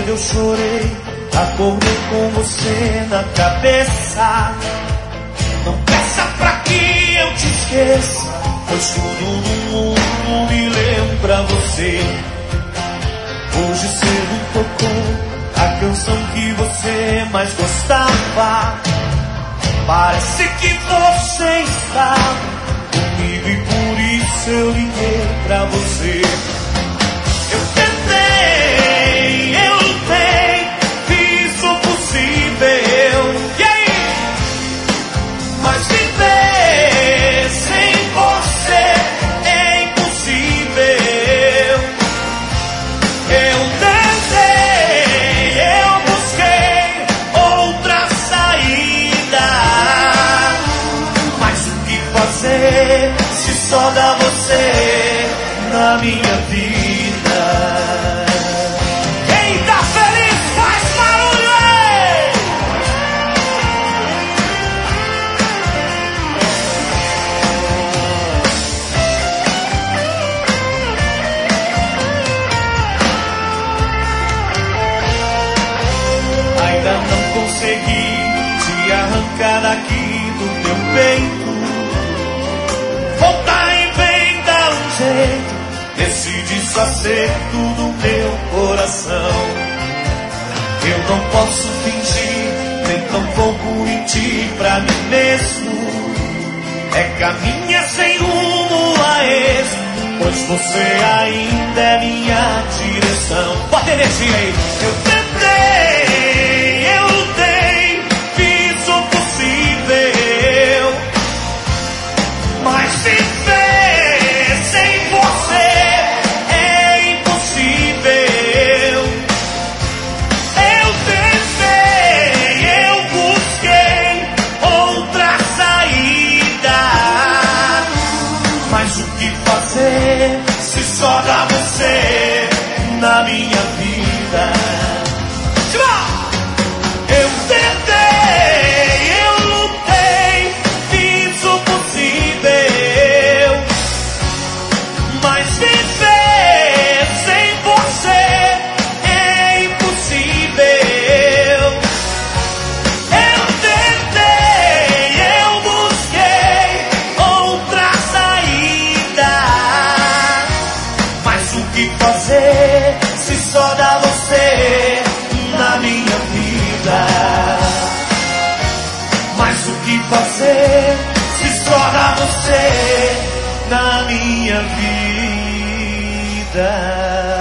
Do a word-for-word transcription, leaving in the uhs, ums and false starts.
eu chorei, acordei com você na cabeça. Não peça pra que eu te esqueça, pois tudo no mundo me lembra você. Hoje cedo tocou a canção que você mais gostava. Parece que você está comigo e por isso eu liguei pra você. Eu tentei, eu lutei, fiz o possível. E aí? Mas viver sem você é impossível. Eu tentei, eu busquei outra saída. Mas o que fazer se só dá você na minha vida? Quem tá feliz faz barulho aí! Ainda não consegui te arrancar daqui do teu peito. Voltar e vem dar um jeito. Decide fazer tudo meu coração. Eu não posso fingir, nem tampouco mentir pra mim mesmo. É caminha sem rumo a êxito, pois você ainda é minha direção. Bota energia aí. Eu tentei, eu lutei, fiz o possível, mas viver sem você é impossível. Eu tentei, eu busquei outra saída, mas o que fazer se só dá você na minha vida? Eu tentei, eu lutei, fiz o possível, mas viver sem você é impossível. Eu tentei, eu busquei outra saída, mas o que fazer se só dá você na minha vida? Mas o que fazer se só dá você na minha vida?